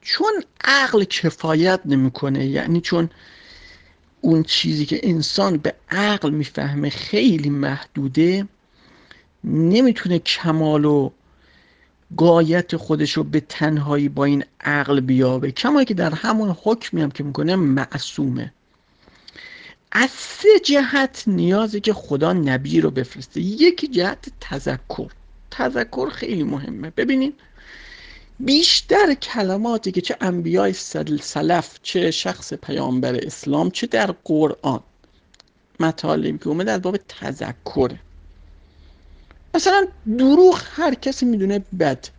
چون عقل کفایت نمیکنه، یعنی چون اون چیزی که انسان به عقل میفهمه خیلی محدوده، نمیتونه کمال و غایت خودش رو به تنهایی با این عقل بیابه، کما که در همون حکمی هم که میکنه معصومه. از سه جهت نیازه که خدا نبی رو بفرسته. یکی جهت تذکر خیلی مهمه. ببینید بیشتر کلماتی که چه انبیای سلف، چه شخص پیامبر اسلام، چه در قرآن مطالبی که اومده از باب تذکره. مثلا دروغ هر کسی میدونه بد،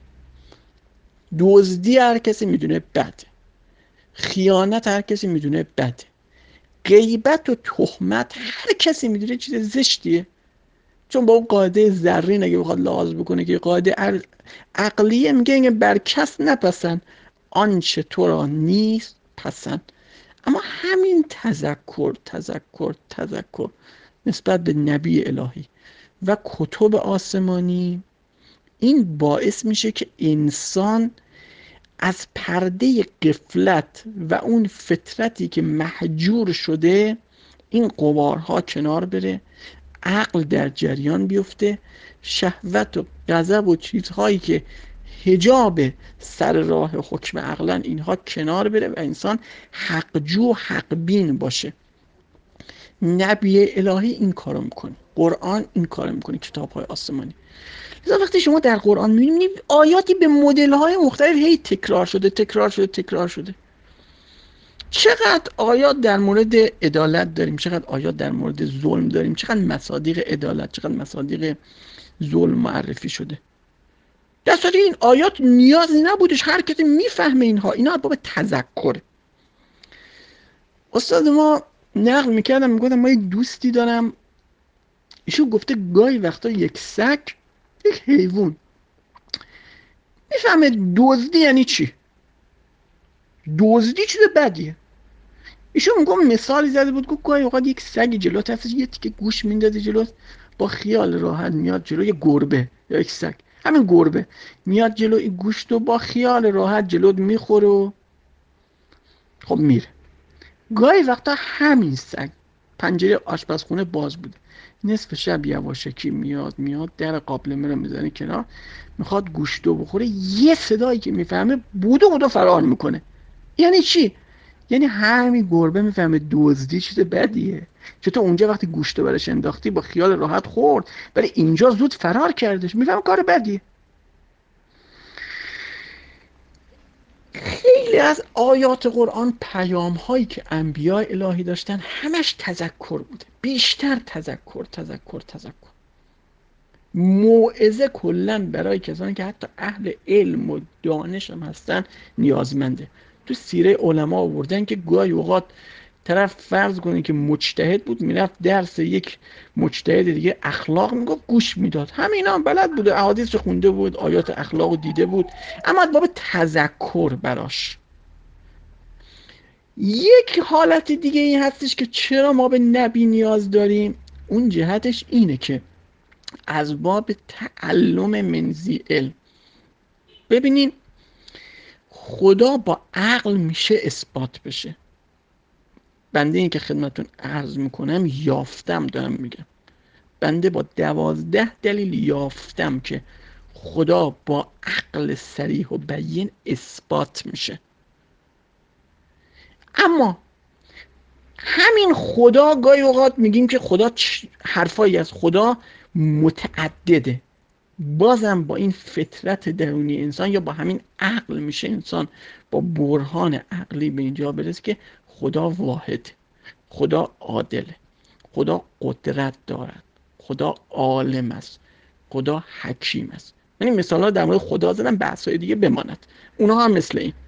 دزدی هر کسی میدونه بد، خیانت هر کسی میدونه بد، غیبت و تهمت هر کسی میدونه چیز زشتیه. چون با اون قاعده ذرین اگه بخواد لحاظ بکنه که قاعده عقلیه، میگه بر کس نپسند آنچه تو را نیست پسند. اما همین تذکر نسبت به نبی الهی و کتب آسمانی، این باعث میشه که انسان از پرده غفلت و اون فطرتی که محجور شده این غبارها کنار بره، عقل در جریان بیفته، شهوت و غضب و چیزهایی که حجاب سر راه حکم عقلن اینها کنار بره و انسان حقجو حق بین باشه. نبی الهی این کارو میکنه، قرآن این کارو میکنه، کتاب‌های آسمانی. لذا وقتی شما در قرآن میبینید آیاتی به مدل‌های مختلف هی تکرار شده. چقدر آیات در مورد عدالت داریم، چقدر آیات در مورد ظلم داریم، چقدر مصادیق عدالت، چقدر مصادیق ظلم معرفی شده. در صورتی این آیات نیازی نبودش، هر کسی میفهمه اینها. اینا باب تذکره. استاد ما نقل میکردم، میگفتم ما یک دوستی دارم، ایشون گفته گاهی وقتا یک سگ، یک حیوان میفهمه دزدی یعنی چی، دزدی چیز بدیه. ایشون میگم مثالی زده بود، گفت گاهی اوقات یک سگی جلوت هست، یه تیکه گوش میندازه جلوت، با خیال راحت میاد جلو. یه گربه یا یک سگ، همین گربه میاد جلو این گوشت و با خیال راحت جلوت میخوره و خب میره. گاهی وقتا همین سگ پنجره آشپزخونه باز بوده، نصف شب یواشکی میاد در قابلمه رو میزنه کنار، میخواد گوشتو بخوره، یه صدایی که میفهمه بودو فرار میکنه. یعنی چی؟ یعنی همین گربه میفهمه دزدی چیز بدیه. چطور اونجا وقتی گوشتو برش انداختی با خیال راحت خورد، ولی اینجا زود فرار کردش، میفهمه کار بدیه. خیلی از آیات قرآن پیام هایی که انبیاء الهی داشتن همش تذکر بوده، بیشتر تذکر. موعظه کلا برای کسانی که حتی اهل علم و دانش هم هستن نیازمنده. تو سیره علما آوردن که گاهی اوقات طرف فرض کنه که مجتهد بود، میرفت درس یک مجتهد دیگه اخلاق میگفت گوش میداد، همینا هم بلد بود، احادیث خونده بود، آیات اخلاق دیده بود، اما باب تذکر براش. یک حالت دیگه این هستش که چرا ما به نبی نیاز داریم، اون جهتش اینه که از باب تعلم منزی علم. ببینین خدا با عقل میشه اثبات بشه. بنده این که خدمتون عرض میکنم یافتم، دارم میگم، بنده با 12 دلیل یافتم که خدا با عقل صریح و بیین اثبات میشه. اما همین خدا گاهی اوقات میگیم که خدا حرفایی از خدا متعدده، بازم با این فطرت درونی انسان یا با همین عقل میشه انسان با برهان عقلی به اینجا برسه که خدا واحد، خدا عادله، خدا قدرت دارد، خدا عالم است، خدا حکیم است. من این مثال ها در مورد خدا زدم، بحث های دیگه بماند، اونها هم مثل این.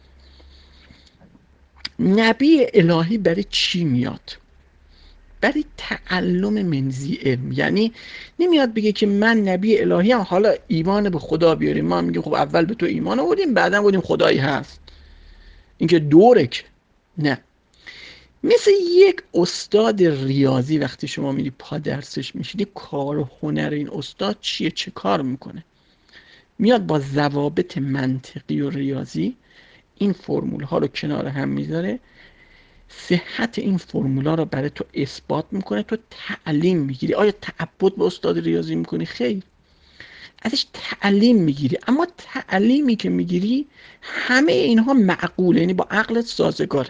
نبی الهی برای چی میاد؟ برای تعلم منزی علم. یعنی نمیاد بگه که من نبی الهی هم حالا ایمان به خدا بیاریم. ما میگیم خب اول به تو ایمان آوردیم بعدم گفتیم خدایی هست، این که دورک. نه، مثل یک استاد ریاضی وقتی شما میری پا درسش میشینی، کار و هنر این استاد چیه، چه کار میکنه؟ میاد با ضوابط منطقی و ریاضی این فرمول ها رو کنار هم میذاره، صحت این فرمولا رو برای تو اثبات میکنه، تو تعلیم میگیری. آیا تعبد به استاد ریاضی میکنی؟ خیر، ازش تعلیم میگیری، اما تعلیمی که میگیری همه اینها معقوله، یعنی با عقلت سازگاره.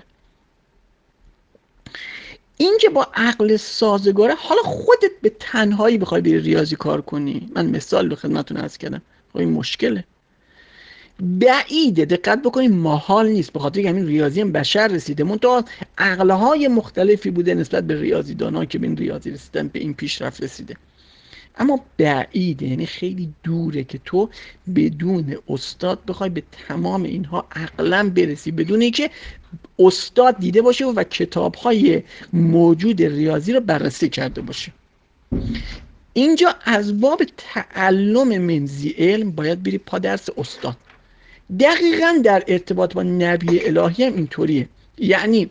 این که با عقل سازگاره، حالا خودت به تنهایی بخوای بری ریاضی کار کنی، من مثال به خدمتتون عرض کردم، این مشکله، بعیده، دقت بکنید، محال نیست، به خاطر که همین ریاضی هم بشر رسیده، منتها عقلهای مختلفی بوده نسبت به ریاضیدانان که به این ریاضی رسیدن، به این پیشرفت رسیده، اما بعیده، یعنی خیلی دوره که تو بدون استاد بخوای به تمام اینها عقلا برسی، بدون اینکه استاد دیده باشه و کتاب‌های موجود ریاضی رو بررسی کرده باشه. اینجا از باب تعلم منزی علم باید بری پا درس استاد. دقیقاً در ارتباط با نبی الهی هم اینطوریه، یعنی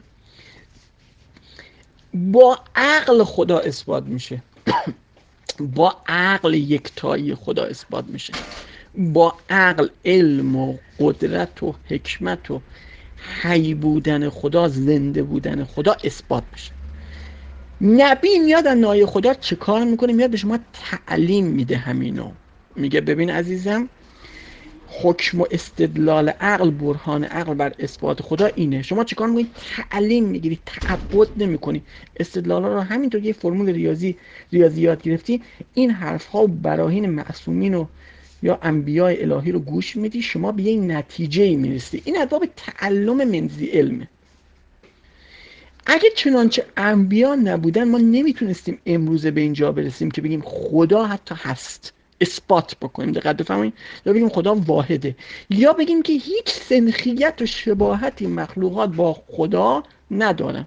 با عقل خدا اثبات میشه، با عقل یکتایی خدا اثبات میشه، با عقل علم و قدرت و حکمت و حی بودن خدا، زنده بودن خدا اثبات میشه. نبی میاد از نای خدا چه کار میکنه؟ میاد به شما تعلیم میده همینو، میگه ببین عزیزم، حکم و استدلال عقل، برهان عقل بر اثبات خدا اینه، شما چیکار میکنید؟ تعلیم میگیری، تعبد نمیکنی، استدلال رو همینطور یه فرمول ریاضیات گرفتی، این حرف ها و براهین معصومین و یا انبیاء الهی رو گوش میدی، شما به یک نتیجه میرسی. این ادباب تعلم منزی علمه. اگه چنانچه انبیا نبودن ما نمیتونستیم امروزه به اینجا برسیم که بگیم خدا حتی هست، اثبات بکنیم، دقت بفرمایید، یا بگیم خدا واحده، یا بگیم که هیچ سنخیت و شباهتی مخلوقات با خدا ندارن.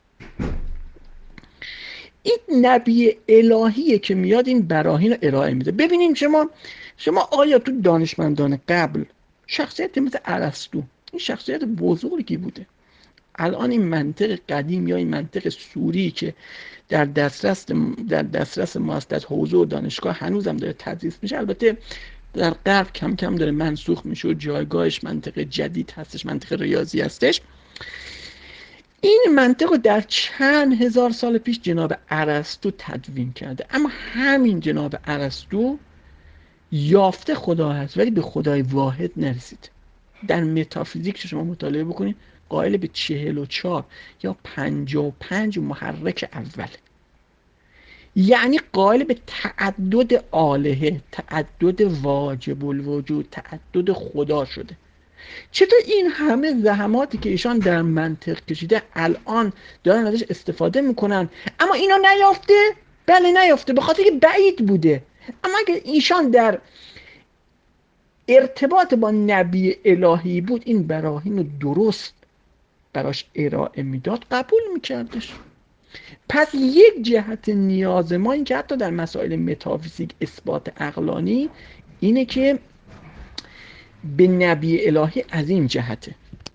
این نبی الهیه که میاد این براهین رو ارائه میده. ببینیم شما آیا تو دانشمندان قبل شخصیت مثل ارسطو، این شخصیت بزرگی بوده، الان این منطق قدیم یا این منطق سوری که در دسترس ما است، در حوزه و دانشگاه هنوزم داره تدریس میشه، البته در غرب کم کم داره منسوخ میشه و جایگاهش منطق جدید هستش، منطق ریاضی هستش. این منطق رو در چند هزار سال پیش جناب ارسطو تدوین کرده، اما همین جناب ارسطو یافته خدا هست ولی به خدای واحد نرسید. در متافیزیک شما مطالعه بکنید قائل به 44 یا 55 محرک اول، یعنی قائل به تعدد الهه، تعدد واجب الوجود، تعدد خدا شده. چطور این همه زحماتی که ایشان در منطق کشیده الان دارن ازش استفاده میکنن اما اینو نیافته؟ بله نیافته، به خاطر که بعید بوده. اما اگه ایشان در ارتباط با نبی الهی بود، این براهین رو درست براش ارائه میداد، قبول میکردش. پس یک جهت نیاز ما این که حتی در مسائل متافیزیک اثبات عقلانی اینه که به نبی الهی از این جهته.